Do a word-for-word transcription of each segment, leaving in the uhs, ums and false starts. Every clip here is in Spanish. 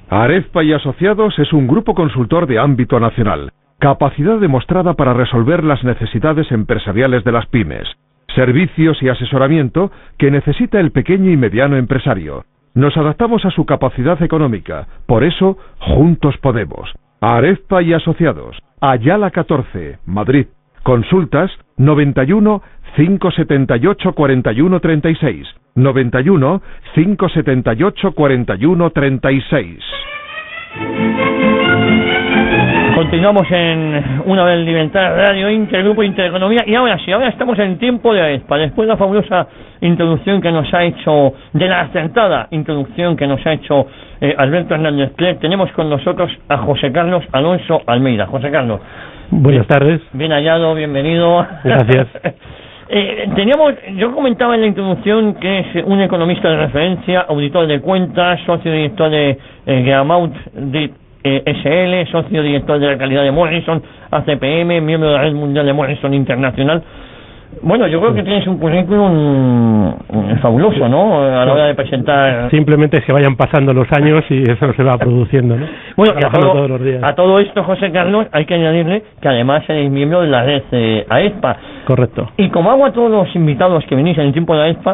Arespa y Asociados es un grupo consultor de ámbito nacional, capacidad demostrada para resolver las necesidades empresariales de las pymes, servicios y asesoramiento que necesita el pequeño y mediano empresario. Nos adaptamos a su capacidad económica, por eso, juntos podemos. Arespa y Asociados, Ayala catorce, Madrid. Consultas noventa y uno, cinco setenta y ocho, cuarenta y uno, treinta y seis. noventa y uno, cinco setenta y ocho, cuarenta y uno, treinta y seis. Continuamos en Una Vez Libertad Radio Intergrupo Intereconomía y ahora sí, ahora estamos en tiempo de Arespa. Después de la fabulosa introducción que nos ha hecho, de la acertada introducción que nos ha hecho eh, Alberto Hernández Clerc, tenemos con nosotros a José Carlos Alonso Almeida. José Carlos. Buenas tardes. Bien hallado, bienvenido. Gracias. eh, teníamos, yo comentaba en la introducción que es un economista de referencia, auditor de cuentas, socio director de eh, Gramaud de eh, S L, socio director de la calidad de Morrison, A C P M, miembro de la red mundial de Morrison Internacional. Bueno, yo creo que tienes un currículum fabuloso, ¿no? A la hora de presentar... Simplemente es que vayan pasando los años y eso se va produciendo, ¿no? Bueno, y a todo, todos los días. a todo esto, José Carlos, hay que añadirle que además eres miembro de la red eh, Arespa. Correcto. Y como hago a todos los invitados que venís en el tiempo de Arespa,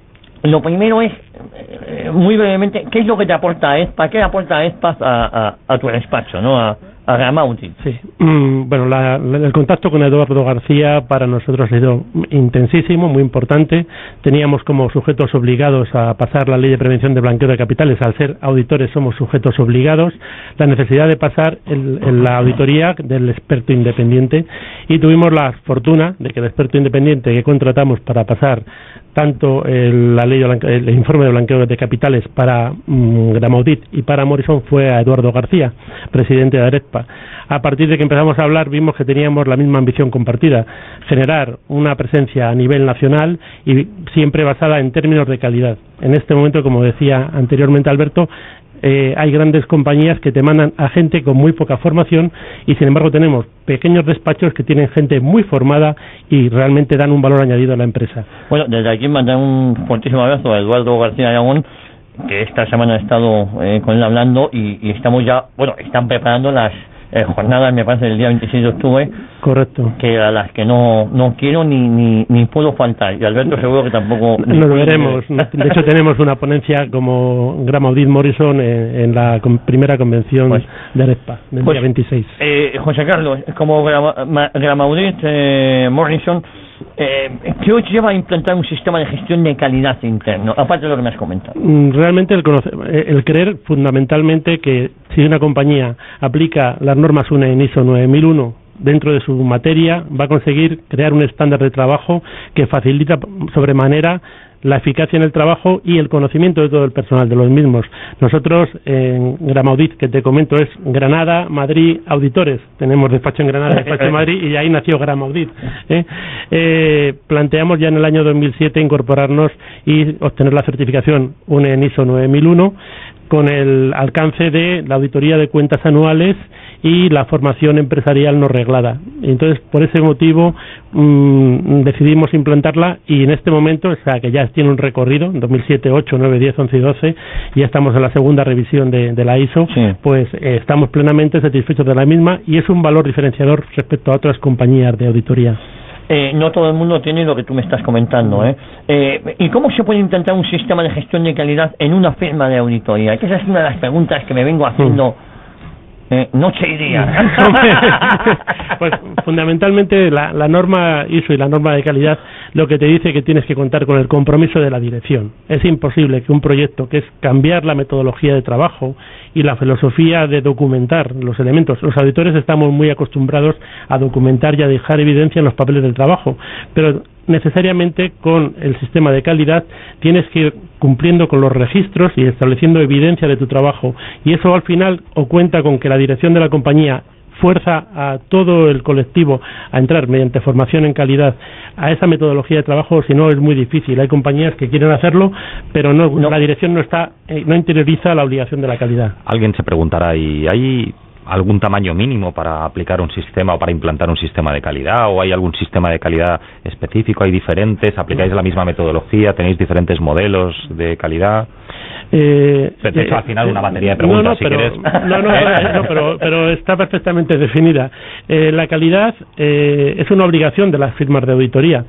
lo primero es, eh, muy brevemente, ¿qué es lo que te aporta Arespa? ¿Qué le aporta Arespa a, a, a tu despacho, no? A, a Gramaudi. Sí. Mm, bueno, la, la, el contacto con Eduardo García para nosotros ha sido intensísimo, muy importante. Teníamos como sujetos obligados a pasar la ley de prevención de blanqueo de capitales. Al ser auditores somos sujetos obligados. La necesidad de pasar el, el, la auditoría del experto independiente, y tuvimos la fortuna de que el experto independiente que contratamos para pasar tanto el, la ley de blanqueo, el informe de blanqueo de capitales para mmm, Gramaudit y para Morrison fue a Eduardo García, presidente de Arespa. A partir de que empezamos a hablar vimos que teníamos la misma ambición compartida, generar una presencia a nivel nacional y siempre basada en términos de calidad. En este momento, como decía anteriormente Alberto, eh, hay grandes compañías que te mandan a gente con muy poca formación y sin embargo tenemos pequeños despachos que tienen gente muy formada y realmente dan un valor añadido a la empresa. Bueno, desde aquí mandar un fuertísimo abrazo a Eduardo García Aragón, que esta semana he estado eh, con él hablando y, y estamos ya, bueno, están preparando las eh, jornadas, me parece, del día veintiséis de octubre. Correcto. Que a las que no no quiero ni ni, ni puedo faltar. Y Alberto seguro que tampoco... Nos veremos. De hecho, tenemos una ponencia como Gramaudit Morrison en, en la con, primera convención pues, de Arespa, del pues, día veintiséis. Eh, José Carlos, como Gramaudit eh, Morrison, Eh, ¿qué os lleva a implantar un sistema de gestión de calidad interno, aparte de lo que me has comentado? Realmente el, conocer, el creer fundamentalmente que si una compañía aplica las normas U N E en I S O nueve mil uno dentro de su materia, va a conseguir crear un estándar de trabajo que facilita sobremanera la eficacia en el trabajo y el conocimiento de todo el personal de los mismos. Nosotros en Gramaudit, que te comento, es Granada, Madrid, auditores. Tenemos despacho en Granada, despacho en Madrid, y ahí nació Gramaudit. ¿eh? Eh, planteamos ya en el año dos mil siete incorporarnos y obtener la certificación U N E en I S O nueve mil uno con el alcance de la auditoría de cuentas anuales y la formación empresarial no reglada. Entonces, por ese motivo mmm, decidimos implantarla y en este momento, o sea, que ya tiene un recorrido, en dos mil siete, ocho, nueve, diez, once y doce, y ya estamos en la segunda revisión de, de la I S O, sí. Pues eh, estamos plenamente satisfechos de la misma y es un valor diferenciador respecto a otras compañías de auditoría. Eh, no todo el mundo tiene lo que tú me estás comentando, ¿eh? Eh, ¿Y cómo se puede intentar un sistema de gestión de calidad en una firma de auditoría? Que esa es una de las preguntas que me vengo haciendo eh, noche y día. Pues fundamentalmente la, la norma I S O y la norma de calidad lo que te dice que tienes que contar con el compromiso de la dirección. Es imposible que un proyecto que es cambiar la metodología de trabajo y la filosofía de documentar los elementos. Los auditores estamos muy acostumbrados a documentar y a dejar evidencia en los papeles del trabajo, pero necesariamente con el sistema de calidad tienes que ir cumpliendo con los registros y estableciendo evidencia de tu trabajo, y eso al final o cuenta con que la dirección de la compañía fuerza a todo el colectivo a entrar mediante formación en calidad a esa metodología de trabajo, si no es muy difícil. Hay compañías que quieren hacerlo, pero no, no. la dirección no está, eh, no interioriza la obligación de la calidad. Alguien se preguntará, ¿y hay algún tamaño mínimo para aplicar un sistema o para implantar un sistema de calidad? ¿O hay algún sistema de calidad específico? ¿Hay diferentes? ¿Aplicáis la misma metodología? ¿Tenéis diferentes modelos de calidad? Eh, de hecho, eh, al final una batería de no, preguntas, no, si pero, quieres. No, no, no pero, pero está perfectamente definida. Eh, la calidad eh, es una obligación de las firmas de auditoría.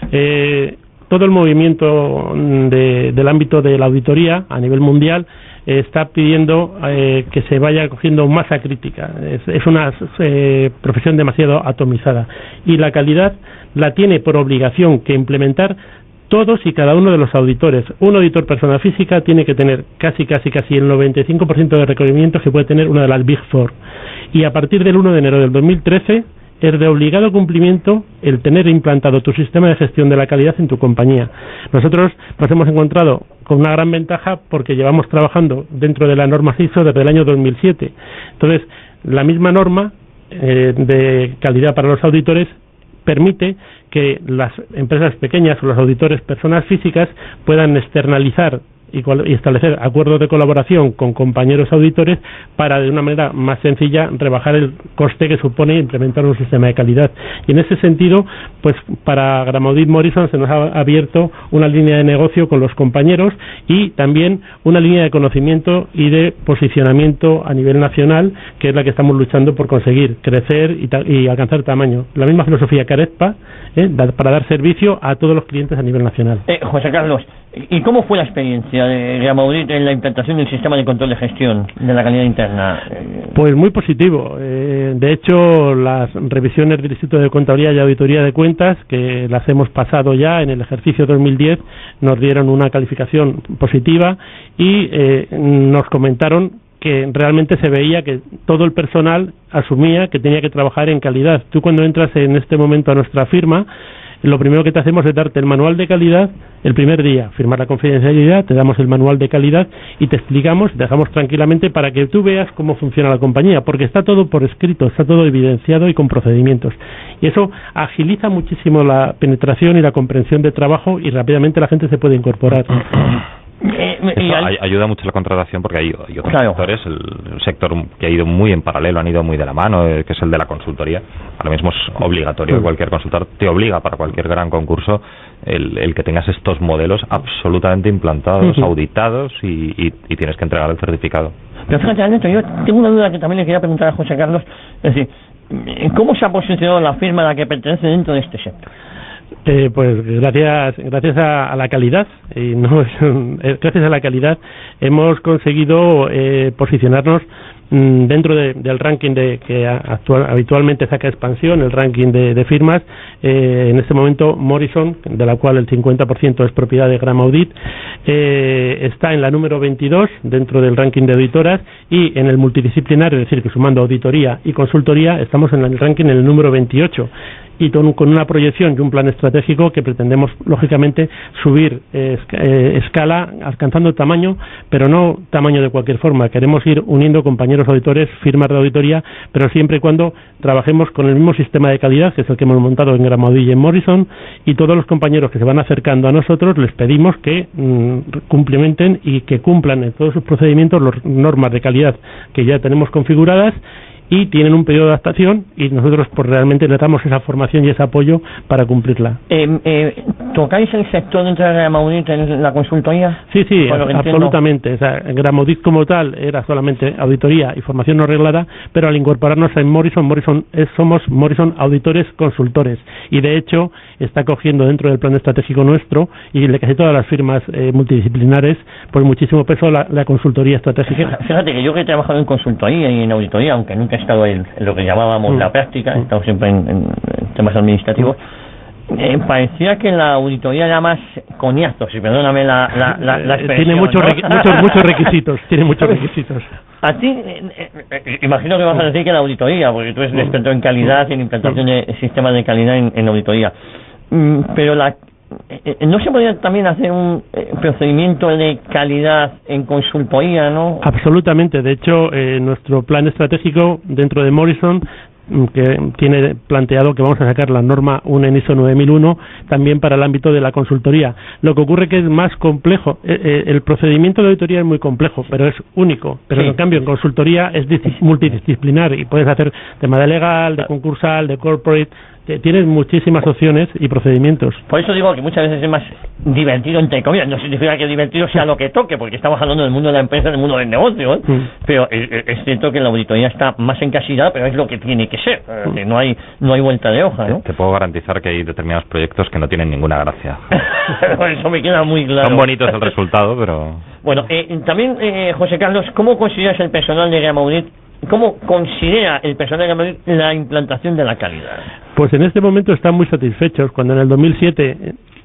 Eh, todo el movimiento de, del ámbito de la auditoría a nivel mundial eh, está pidiendo eh, que se vaya cogiendo masa crítica. Es, es una eh, profesión demasiado atomizada. Y la calidad la tiene por obligación que implementar todos y cada uno de los auditores. Un auditor persona física tiene que tener casi, casi, casi el noventa y cinco por ciento de requerimientos que puede tener una de las Big Four. Y a partir del uno de enero del dos mil trece es de obligado cumplimiento el tener implantado tu sistema de gestión de la calidad en tu compañía. Nosotros nos hemos encontrado con una gran ventaja porque llevamos trabajando dentro de la norma I S O desde el año dos mil siete. Entonces, la misma norma eh, de calidad para los auditores permite que las empresas pequeñas o los auditores personas físicas puedan externalizar y, y establecer acuerdos de colaboración con compañeros auditores para de una manera más sencilla rebajar el coste que supone implementar un sistema de calidad. Y en ese sentido, pues para Gramaudit Morrison se nos ha abierto una línea de negocio con los compañeros y también una línea de conocimiento y de posicionamiento a nivel nacional, que es la que estamos luchando por conseguir crecer y, y alcanzar tamaño. La misma filosofía que Arespa, ¿eh? para dar servicio a todos los clientes a nivel nacional. Eh, José Carlos, ¿y cómo fue la experiencia de Gramaudit en la implantación del sistema de control de gestión de la calidad interna? Pues muy positivo. Eh, de hecho, las revisiones del Instituto de Contabilidad y Auditoría de Cuentas, que las hemos pasado ya en el ejercicio dos mil diez, nos dieron una calificación positiva y eh, nos comentaron que realmente se veía que todo el personal asumía que tenía que trabajar en calidad. Tú cuando entras en este momento a nuestra firma, lo primero que te hacemos es darte el manual de calidad el primer día, firmar la confidencialidad, te damos el manual de calidad y te explicamos, te dejamos tranquilamente para que tú veas cómo funciona la compañía, porque está todo por escrito, está todo evidenciado y con procedimientos. Y eso agiliza muchísimo la penetración y la comprensión de trabajo y rápidamente la gente se puede incorporar. Eh, Eso al... ayuda mucho la contratación porque hay, hay otros claro. sectores, el, el sector que ha ido muy en paralelo, han ido muy de la mano, eh, que es el de la consultoría. Ahora mismo es obligatorio que cualquier consultor te obliga para cualquier gran concurso el, el que tengas estos modelos absolutamente implantados, uh-huh. auditados y, y, y tienes que entregar el certificado. Pero fíjate, Alberto, yo tengo una duda que también le quería preguntar a José Carlos, es decir, ¿cómo se ha posicionado la firma a la que pertenece dentro de este sector? Eh, pues gracias gracias a, a la calidad y no gracias a la calidad hemos conseguido eh, posicionarnos mmm, dentro de, del ranking de que actual, habitualmente saca Expansión, el ranking de, de firmas. Eh, en este momento Morrison, de la cual el cincuenta por ciento es propiedad de Gramaudit, eh, está en la número veintidós dentro del ranking de auditoras, y en el multidisciplinario, es decir, que sumando auditoría y consultoría, estamos en el ranking en el número veintiocho. Y con una proyección y un plan estratégico que pretendemos, lógicamente, subir eh, escala, alcanzando tamaño, pero no tamaño de cualquier forma. Queremos ir uniendo compañeros auditores, firmas de auditoría, pero siempre y cuando trabajemos con el mismo sistema de calidad, que es el que hemos montado en Gramaudit y en Morrison, y todos los compañeros que se van acercando a nosotros les pedimos que mmm, cumplimenten y que cumplan en todos sus procedimientos las normas de calidad que ya tenemos configuradas, y tienen un periodo de adaptación y nosotros pues realmente les damos esa formación y ese apoyo para cumplirla. Eh, eh, ¿Tocáis el sector dentro de Gramaudit en la consultoría? Sí, sí, absolutamente. O sea, Gramaudit como tal era solamente auditoría y formación no reglada, pero al incorporarnos en Morrison, Morrison es, somos Morrison Auditores Consultores, y de hecho está cogiendo dentro del plan estratégico nuestro y de casi todas las firmas eh, multidisciplinares pues muchísimo peso la, la consultoría estratégica. Fíjate que yo que he trabajado en consultoría y en auditoría, aunque nunca he estado en, en lo que llamábamos mm. la práctica, he estado siempre en, en temas administrativos, eh, parecía que la auditoría era más coñazo, si perdóname la, la, la, la expresión. Tiene muchos, ¿no? requ muchos, muchos requisitos, tiene muchos requisitos. A ti, eh, eh, imagino que vas a decir que la auditoría, porque tú eres un experto en calidad y en implantación de sistemas de calidad en, en auditoría, mm, pero la ¿no se podría también hacer un eh, procedimiento de calidad en consultoría, no? Absolutamente. De hecho, eh, nuestro plan estratégico dentro de Morrison, que tiene planteado que vamos a sacar la norma uno en I S O nueve mil uno también para el ámbito de la consultoría. Lo que ocurre que es más complejo. Eh, eh, el procedimiento de auditoría es muy complejo, pero es único. Pero sí. En cambio, en consultoría es multidisciplinar y puedes hacer tema de legal, de concursal, de corporate. tienes muchísimas opciones y procedimientos. Por eso digo que muchas veces es más divertido, entre comillas. No significa que divertido sea lo que toque, porque estamos hablando del mundo de la empresa, del mundo del negocio, ¿eh? Mm. Pero es, es cierto que la auditoría está más encasillada, pero es lo que tiene que ser. Mm. Que no hay no hay vuelta de hoja, ¿no? Te, te puedo garantizar que hay determinados proyectos que no tienen ninguna gracia. Eso me queda muy claro. Son bonitos el resultado, pero... Bueno, eh, también, eh, José Carlos, ¿cómo consideras el personal de Gramaudit? ¿Cómo considera el personal de Gramaudit la implantación de la calidad? Pues en este momento están muy satisfechos. Cuando en el dos mil siete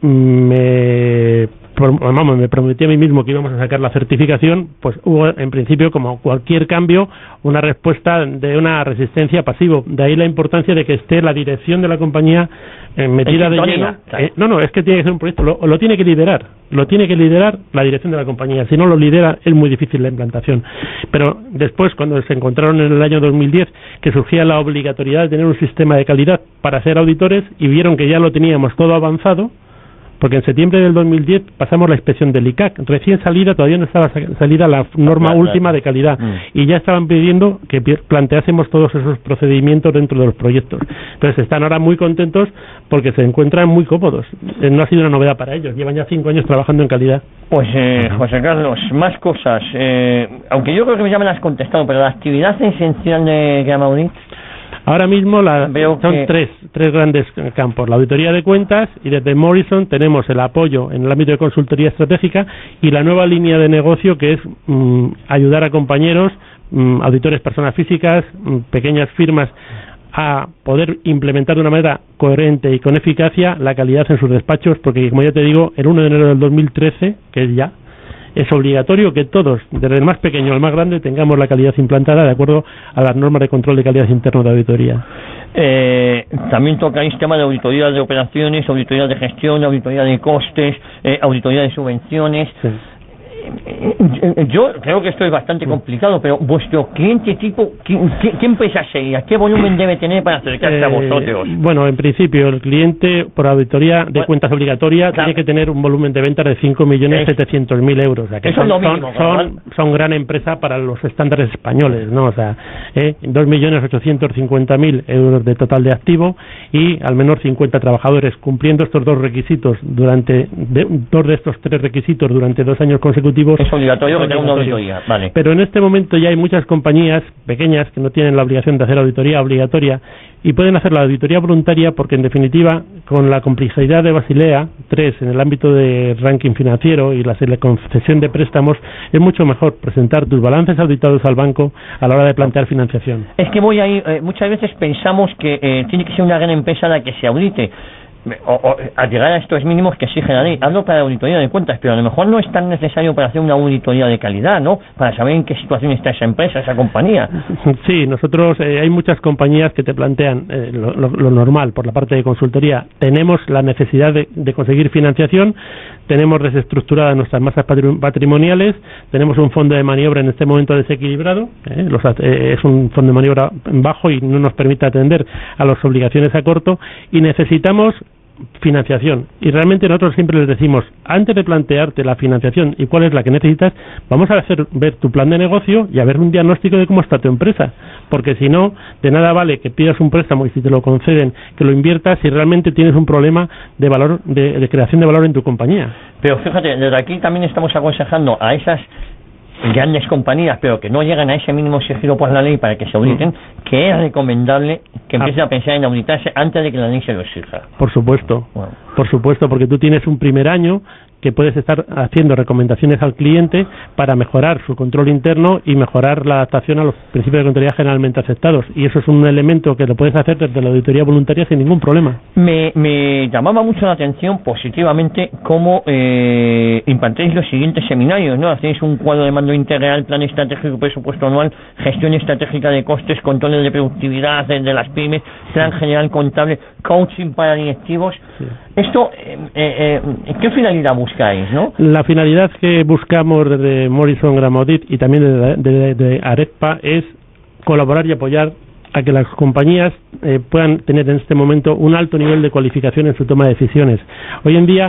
me, vamos, me prometí a mí mismo que íbamos a sacar la certificación, pues hubo en principio, como cualquier cambio, una respuesta de una resistencia pasivo. De ahí la importancia de que esté la dirección de la compañía en metida de lleno. Eh, no, no, es que tiene que ser un proyecto, lo, lo tiene que liderar, lo tiene que liderar la dirección de la compañía. Si no lo lidera, es muy difícil la implantación. Pero después, cuando se encontraron en el año dos mil diez que surgía la obligatoriedad de tener un sistema de calidad para ser auditores y vieron que ya lo teníamos todo avanzado, porque en septiembre del dos mil diez pasamos la inspección del I C A C, recién salida, todavía no estaba salida la norma claro, última claro. de calidad, mm. y ya estaban pidiendo que planteásemos todos esos procedimientos dentro de los proyectos. Entonces están ahora muy contentos porque se encuentran muy cómodos. Eh, no ha sido una novedad para ellos, llevan ya cinco años trabajando en calidad. Pues eh, José Carlos, más cosas. Eh, aunque yo creo que ya me las has contestado, pero la actividad esencial de Gramaudit. Ahora mismo la, son que... tres, tres grandes campos, la auditoría de cuentas, y desde Morrison tenemos el apoyo en el ámbito de consultoría estratégica y la nueva línea de negocio que es mmm, ayudar a compañeros, mmm, auditores, personas físicas, mmm, pequeñas firmas, a poder implementar de una manera coherente y con eficacia la calidad en sus despachos, porque como ya te digo, el uno de enero del dos mil trece, que es ya, es obligatorio que todos, desde el más pequeño al más grande, tengamos la calidad implantada de acuerdo a las normas de control de calidad interno de auditoría. Eh, también tocáis tema de auditoría de operaciones, auditoría de gestión, auditoría de costes, eh, auditoría de subvenciones. Sí. Yo creo que esto es bastante complicado, pero vuestro cliente tipo, ¿qué, qué, qué empresa sería? ¿Qué volumen debe tener para acercarse eh, a vosotros? Bueno, en principio, el cliente por auditoría de bueno, cuentas obligatoria claro. tiene que tener un volumen de ventas de cinco millones setecientos mil euros. O sea, que eso son, es lo mínimo, son, son, son gran empresa para los estándares españoles, ¿no? O sea, eh, dos millones ochocientos cincuenta mil euros de total de activo y al menos cincuenta trabajadores. Cumpliendo estos dos requisitos durante, de, dos de estos tres requisitos durante dos años consecutivos. Es obligatorio que tenga una auditoría, vale. Pero en este momento ya hay muchas compañías pequeñas que no tienen la obligación de hacer auditoría obligatoria y pueden hacer la auditoría voluntaria porque, en definitiva, con la complejidad de Basilea tres en el ámbito de ranking financiero y la concesión de préstamos, es mucho mejor presentar tus balances auditados al banco a la hora de plantear financiación. Es que voy ahí, eh, muchas veces pensamos que eh, tiene que ser una gran empresa la que se audite. O, o, al llegar a estos mínimos que exige la ley. Hablo para la auditoría de cuentas, pero a lo mejor no es tan necesario para hacer una auditoría de calidad, ¿no? Para saber en qué situación está esa empresa, esa compañía. Sí, nosotros, eh, hay muchas compañías que te plantean eh, lo, lo, lo normal por la parte de consultoría. Tenemos la necesidad de, de conseguir financiación, tenemos desestructuradas nuestras masas patrimoniales, tenemos un fondo de maniobra en este momento desequilibrado, eh, los, eh, es un fondo de maniobra bajo y no nos permite atender a las obligaciones a corto, y necesitamos financiación. Y realmente nosotros siempre les decimos, antes de plantearte la financiación y cuál es la que necesitas, vamos a hacer ver tu plan de negocio y a ver un diagnóstico de cómo está tu empresa, porque si no, de nada vale que pidas un préstamo y si te lo conceden, que lo inviertas si realmente tienes un problema de valor, de, de creación de valor en tu compañía. Pero fíjate, desde aquí también estamos aconsejando a esas grandes compañías, pero que no llegan a ese mínimo exigido por la ley para que se auditen, mm. que es recomendable que empiecen ah. a pensar en auditarse antes de que la ley se lo exija. Por supuesto, bueno. por supuesto, porque tú tienes un primer año que puedes estar haciendo recomendaciones al cliente para mejorar su control interno y mejorar la adaptación a los principios de contabilidad generalmente aceptados, y eso es un elemento que lo puedes hacer desde la auditoría voluntaria sin ningún problema. Me, me llamaba mucho la atención positivamente cómo eh, implantéis los siguientes seminarios, ¿no? Hacéis un cuadro de mando integral, plan estratégico, presupuesto anual, gestión estratégica de costes, controles de productividad de, de las pymes, plan general contable, coaching para directivos. Sí. Esto, eh, eh, ¿qué finalidad buscáis, no? La finalidad que buscamos desde Morrison Gramaudit y también de, de, de ARECPA es colaborar y apoyar a que las compañías eh, puedan tener en este momento un alto nivel de cualificación en su toma de decisiones. Hoy en día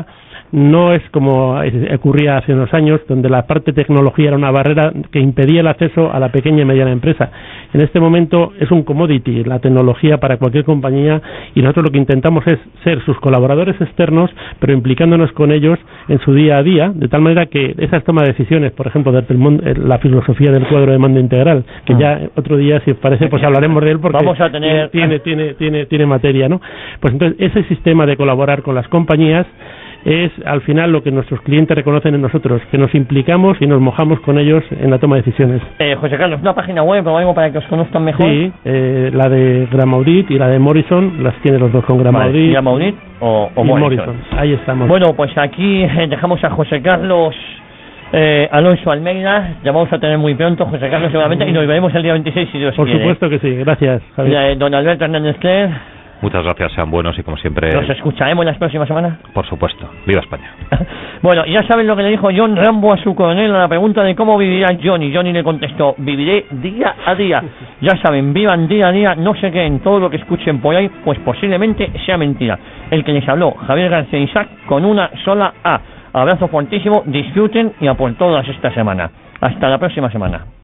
no es como ocurría hace unos años, donde la parte tecnología era una barrera que impedía el acceso a la pequeña y mediana empresa. En este momento es un commodity la tecnología para cualquier compañía, y nosotros lo que intentamos es ser sus colaboradores externos, pero implicándonos con ellos en su día a día, de tal manera que esas tomas de decisiones, por ejemplo, desde el mundo, la filosofía del cuadro de mando integral, que ah. ya otro día, si os parece, pues hablaremos de él, porque vamos a tener... tiene, tiene, tiene, tiene materia, ¿no? Pues entonces, ese sistema de colaborar con las compañías es al final lo que nuestros clientes reconocen en nosotros, que nos implicamos y nos mojamos con ellos en la toma de decisiones. Eh, José Carlos, una página web o algo para que os conozcan mejor. Sí, eh, la de Gramaudit y la de Morrison, las tiene los dos con Gramaudit. Vale, Gramaudit o, o Morrison. Morrison. Ahí estamos. Bueno, pues aquí eh, dejamos a José Carlos eh, Alonso Almeida, ya vamos a tener muy pronto, José Carlos seguramente, y nos veremos el día veintiséis si Dios Por quiere. Por supuesto que sí, gracias, Javier. Eh, don Alberto Hernández Cler. Muchas gracias, sean buenos y como siempre... ¿Nos escucharemos las próximas semanas? Por supuesto. ¡Viva España! Bueno, ya saben lo que le dijo John Rambo a su coronel a la pregunta de cómo vivirá Johnny. Johnny le contestó, viviré día a día. Ya saben, vivan día a día, no se creen todo lo que escuchen por ahí, pues posiblemente sea mentira. El que les habló, Javier García Isaac, con una sola A. Abrazo fuertísimo, disfruten y a por todas esta semana. Hasta la próxima semana.